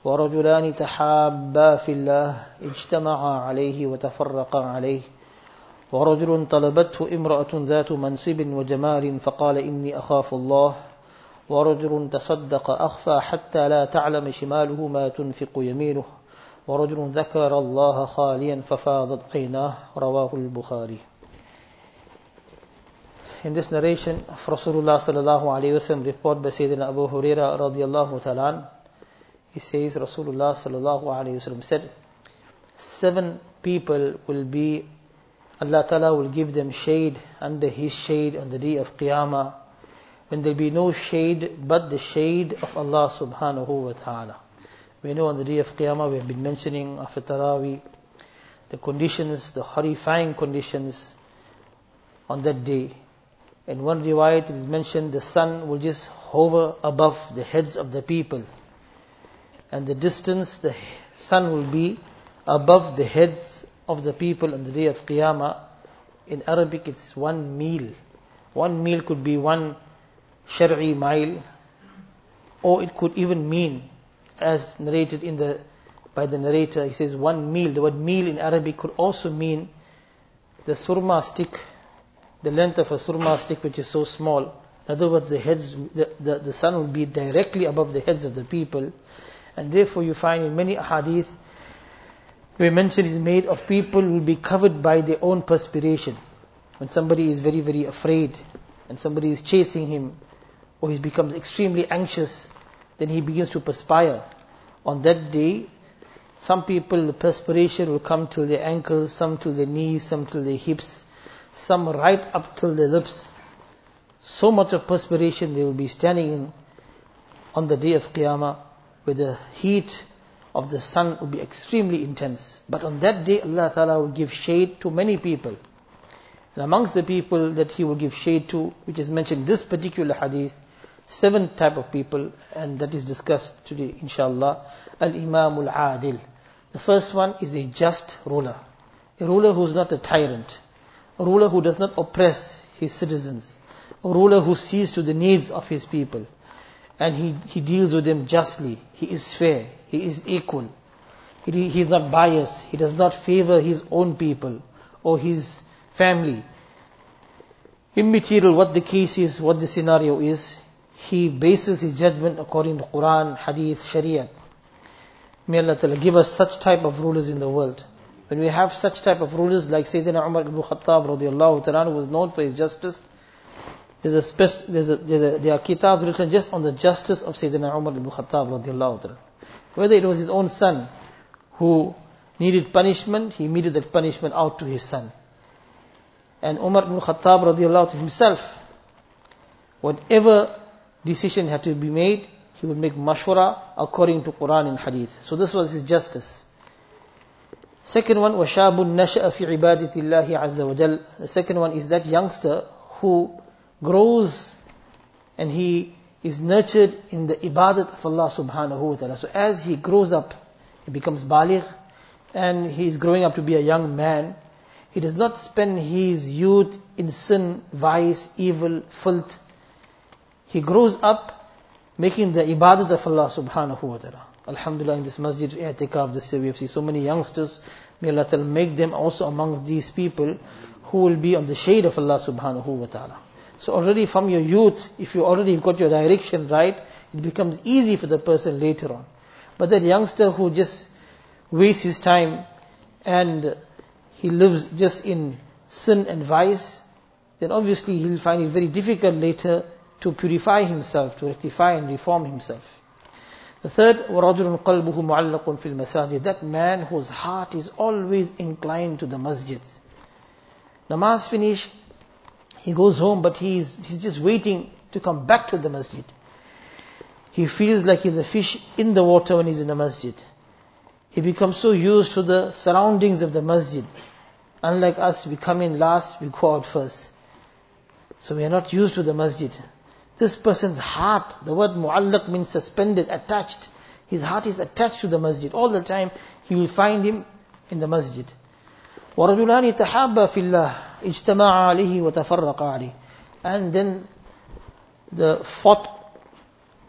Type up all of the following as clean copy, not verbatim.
ورجلان تحابا في الله اجتمعا عليه وتفرقا عليه ورجل طلبته امرأة ذات منصب وجمال فقال إني أخاف الله ورجل تصدق أخفى حتى لا تعلم شماله ما تنفق يمينه ورجل ذكر الله خاليا ففاضت عيناه رواه البخاري. In this narration of Rasulullah sallallahu alayhi wa sallam, report by Sayyidina Abu Hurairah radiyallahu ta'ala, he says, Rasulullah sallallahu alayhi wa sallam said, 7 people will be, Allah ta'ala will give them shade under His shade on the day of Qiyamah, when there will be no shade but the shade of Allah subhanahu wa ta'ala. We know on the day of Qiyamah, we have been mentioning after Taraweeh, the conditions, the horrifying conditions on that day. In one riwayat it is mentioned the sun will just hover above the heads of the people. And the distance the sun will be above the heads of the people on the day of Qiyamah. In Arabic it's 1 meal. 1 meal could be 1 Shar'i mile, or it could even mean, as narrated by the narrator, he says 1 meal. The word meal in Arabic could also mean the surma stick, the length of a surma stick, which is so small. In other words, the sun will be directly above the heads of the people. And therefore you find in many ahadith, where mention is made of people who will be covered by their own perspiration. When somebody is very, very afraid, and somebody is chasing him, or he becomes extremely anxious, then he begins to perspire. On that day, some people, the perspiration will come to their ankles, some to their knees, some to their hips, some right up till their lips. So much of perspiration they will be standing in on the day of Qiyamah, where the heat of the sun will be extremely intense. But on that day, Allah Ta'ala will give shade to many people. And amongst the people that He will give shade to, which is mentioned in this particular hadith, 7 type of people, and that is discussed today, inshallah. Al-Imam al-Adil. The first one is a just ruler. A ruler who is not a tyrant. A ruler who does not oppress his citizens. A ruler who sees to the needs of his people. And he deals with them justly. He is fair. He is equal. He is not biased. He does not favor his own people or his family. Immaterial what the case is, what the scenario is, he bases his judgment according to Quran, Hadith, Shariah. May Allah Ta'ala give us such type of rulers in the world. When we have such type of rulers like Sayyidina Umar ibn Khattab radiyallahu ta'ala, who was known for his justice, there are kitabs written just on the justice of Sayyidina Umar ibn Khattab radiyallahu ta'ala. Whether it was his own son who needed punishment, he meted that punishment out to his son. And Umar ibn Khattab radiyallahu ta'ala himself, whatever decision had to be made, he would make mashwara according to Quran and Hadith. So this was his justice. Second one, وَشَابٌ نَشَأَ فِي عِبَادَةِ اللَّهِ عَزَّ وَجَلَّ. The second one is that youngster who grows and he is nurtured in the ibadat of Allah subhanahu wa ta'ala. So as he grows up, he becomes baligh and he is growing up to be a young man, he does not spend his youth in sin, vice, evil, filth. He grows up making the ibadat of Allah subhanahu wa ta'ala. Alhamdulillah, in this masjid, i'tikaf, this year we have seen so many youngsters. May Allah Ta'ala make them also amongst these people who will be on the shade of Allah subhanahu wa ta'ala. So already from your youth, if you already got your direction right, it becomes easy for the person later on. But that youngster who just wastes his time and he lives just in sin and vice, then obviously he'll find it very difficult later to purify himself, to rectify and reform himself. The third, وَرَجُلٌ قَلْبُهُ مُعَلَّقٌ فِي الْمَسَاجِدِ. That man whose heart is always inclined to the masjid. Namaz finish, he goes home, but he's just waiting to come back to the masjid. He feels like he's a fish in the water when he's in the masjid. He becomes so used to the surroundings of the masjid. Unlike us, we come in last, we go out first. So we are not used to the masjid. This person's heart, the word mu'allaq means suspended, attached. His heart is attached to the masjid. All the time, he will find him in the masjid. وَرَجُلَانِ تَحَابَّا فِي اللَّهِ اجْتَمَعَا عَلَيْهِ وَتَفَرَّقَا عَلَيْهِ. And then the fourth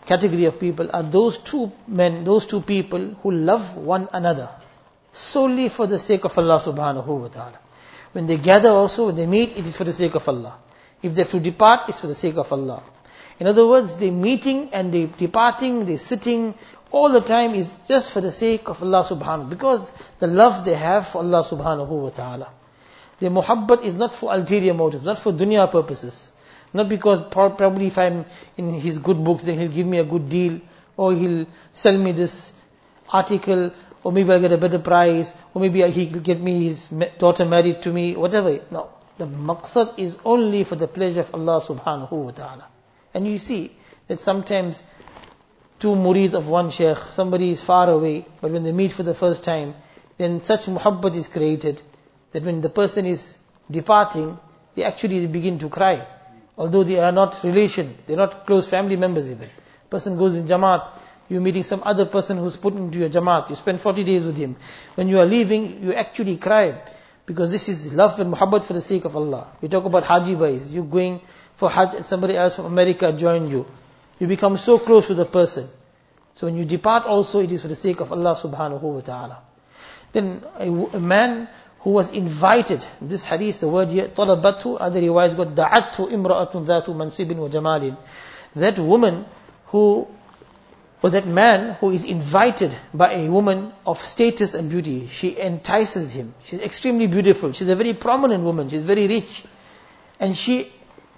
category of people are those two men, those two people who love one another solely for the sake of Allah subhanahu wa ta'ala. When they gather also, when they meet, it is for the sake of Allah. If they have to depart, it's for the sake of Allah. In other words, they meeting and they departing, they sitting, all the time is just for the sake of Allah subhanahu wa ta'ala. Because the love they have for Allah subhanahu wa ta'ala. Their muhabbat is not for ulterior motives, not for dunya purposes. Not because probably if I'm in his good books, then he'll give me a good deal, or he'll sell me this article, or maybe I'll get a better price, or maybe he'll get me his daughter married to me, whatever. No, the maqsad is only for the pleasure of Allah subhanahu wa ta'ala. And you see that sometimes two murids of one shaykh, somebody is far away, but when they meet for the first time, then such muhabbat is created, that when the person is departing, they actually begin to cry. Although they are not relation, they are not close family members even. Person goes in Jamaat, you're meeting some other person who's put into your Jamaat, you spend 40 days with him. When you are leaving, you actually cry, because this is love and muhabbat for the sake of Allah. We talk about Haji Bhais, you're going for Hajj and somebody else from America joined you. You become so close to the person. So when you depart also, it is for the sake of Allah subhanahu wa ta'ala. Then a man who was invited, this hadith, the word here, طَلَبَتْهُ, other riwayats got دَعَتْهُ إِمْرَأَةٌ ذَاتُ مَنْسِبٍ وَجَمَالٍ. That woman who, or that man who is invited by a woman of status and beauty, she entices him. She's extremely beautiful. She's a very prominent woman. She's very rich. And she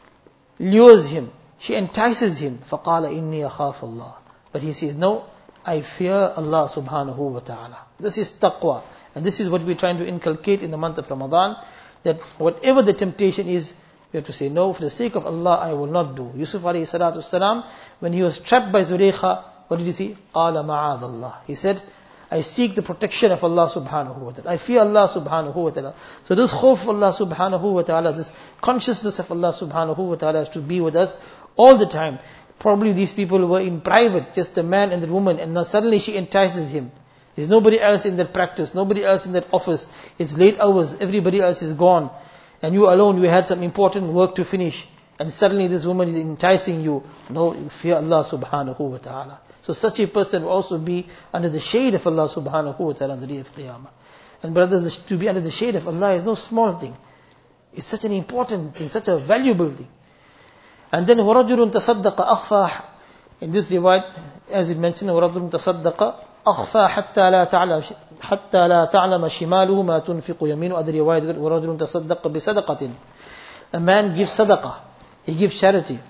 lures him. She entices him. فَقَالَ إِنِّي أَخَافُ اللَّهِ. But he says, no, I fear Allah subhanahu wa ta'ala. This is taqwa. And this is what we're trying to inculcate in the month of Ramadan, that whatever the temptation is, we have to say, no, for the sake of Allah, I will not do. Yusuf alayhi salatu wasalam, when he was trapped by Zulaykha, what did he say? قَالَ مَعَاذَ اللَّهِ. He said, I seek the protection of Allah subhanahu wa ta'ala. I fear Allah subhanahu wa ta'ala. So this khawf of Allah subhanahu wa ta'ala, this consciousness of Allah subhanahu wa ta'ala has to be with us all the time. Probably these people were in private, just the man and the woman, and now suddenly she entices him. There's nobody else in that practice, nobody else in that office. It's late hours, everybody else is gone. And you alone, you had some important work to finish. And suddenly this woman is enticing you. No, you fear Allah subhanahu wa ta'ala. So such a person will also be under the shade of Allah subhanahu wa ta'ala on the day of Qiyamah. And brothers, to be under the shade of Allah is no small thing. It's such an important thing, such a valuable thing. And then وَرَجُلٌ تَصَدَّقَ أَخْفَى. In this riwayat, as it mentioned, وَرَجُلٌ تَصَدَّقَ أَخْفَى حَتَّى لَا تَعْلَمَ شِمَالُهُ مَا تُنْفِقُ يَمِينُ. Other riwayat, وَرَجُلٌ تَصَدَّقَ بِصَدَقَةٍ. A man gives sadaqah, he gives charity,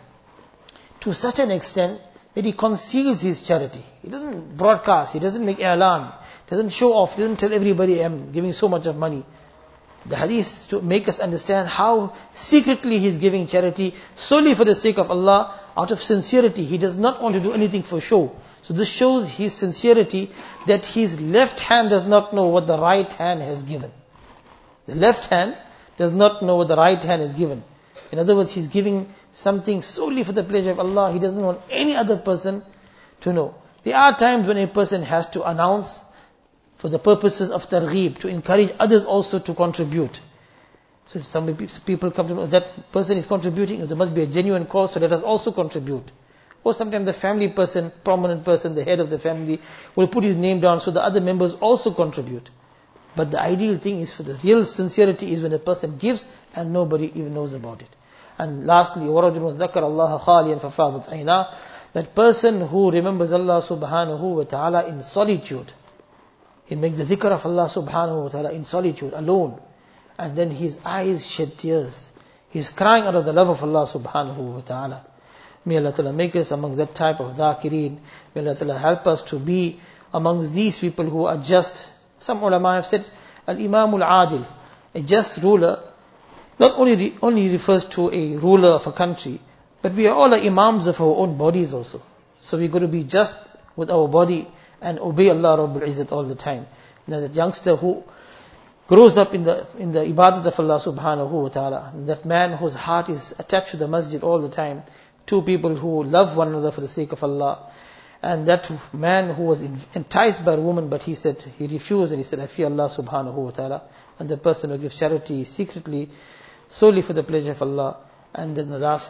to such an extent that he conceals his charity. He doesn't broadcast, he doesn't make i'lan, doesn't show off, he doesn't tell everybody I'm giving so much of money. The hadith to make us understand how secretly he's giving charity solely for the sake of Allah, out of sincerity. He does not want to do anything for show. So this shows his sincerity, that his left hand does not know what the right hand has given. The left hand does not know what the right hand has given. In other words, he's giving something solely for the pleasure of Allah. He doesn't want any other person to know. There are times when a person has to announce for the purposes of targheeb, to encourage others also to contribute. So if some people come to know that person is contributing, there must be a genuine cause, so let us also contribute. Or sometimes the family person, prominent person, the head of the family, will put his name down so the other members also contribute. But the ideal thing is, for the real sincerity, is when a person gives and nobody even knows about it. And lastly, وَرَجُلٌ ذَكَرَ اللَّهَ خَالِيًا فَفَاضَتْ عَيْنَاهُ. That person who remembers Allah subhanahu wa ta'ala in solitude. He makes the dhikr of Allah subhanahu wa ta'ala in solitude, alone. And then his eyes shed tears. He's crying out of the love of Allah subhanahu wa ta'ala. May Allah ta'ala make us amongst that type of dhakireen. May Allah ta'ala help us to be amongst these people who are just. Some ulama have said, Al-Imam al-Adil, a just ruler, not only refers to a ruler of a country, but we are all imams of our own bodies also. So we've got to be just with our body and obey Allah Rabbul Izzat all the time. Now that youngster who grows up in the ibadat of Allah subhanahu wa ta'ala, that man whose heart is attached to the masjid all the time, two people who love one another for the sake of Allah, and that man who was enticed by a woman, but he refused, and he said, I fear Allah subhanahu wa ta'ala. And the person who gives charity secretly, solely for the pleasure of Allah. And then lastly,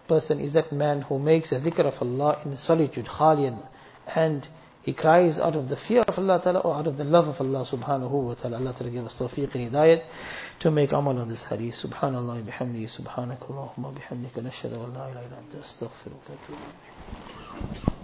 person is that man who makes a dhikr of Allah in solitude, khaliyan, and he cries out of the fear of Allah Ta'ala or out of the love of Allah Subhanahu wa Ta'ala. Allah Ta'ala give us tawfiq and hidayat to make amal on this hadith. Subhanallah bihamdihi, subhanakallahumma bihamdika, nashhadu an la ilaha illa anta, astaghfiruka wa atubu ilayk.